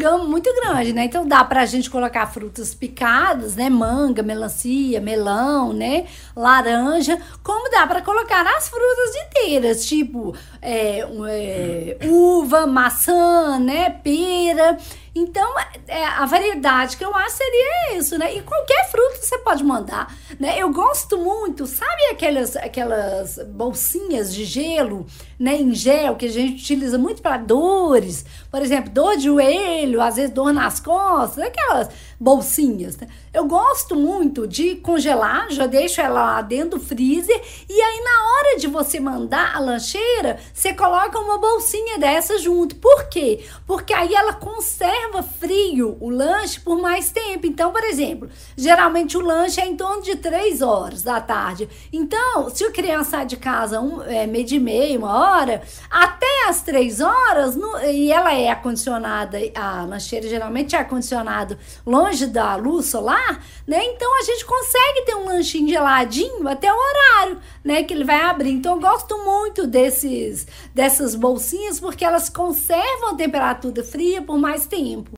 gama muito grande, né? Então dá pra gente colocar frutas picadas, né? Manga, melancia, melão, né? Laranja, como dá pra colocar as frutas inteiras, tipo uva, maçã, né? Pera. Então, a variedade que eu acho seria isso, né? E qualquer fruta você pode mandar, né? Eu gosto muito, sabe aquelas bolsinhas de gelo, né? Em gel, que a gente utiliza muito para dores. Por exemplo, dor de joelho, às vezes dor nas costas, aquelas bolsinhas, né? Eu gosto muito de congelar, já deixo ela lá dentro do freezer e aí na hora de você mandar a lancheira, você coloca uma bolsinha dessa junto. Por quê? Porque aí ela conserva frio o lanche por mais tempo. Então, por exemplo, geralmente o lanche é em torno de 3 horas da tarde. Então, se a criança sai de casa meio de meia, 1 hora, até as 3 horas, e ela é acondicionada, a lancheira geralmente é acondicionada longe da luz solar, né? Então a gente consegue ter um lanchinho geladinho até o horário, né, que ele vai abrir. Então eu gosto muito dessas bolsinhas porque elas conservam a temperatura fria por mais tempo.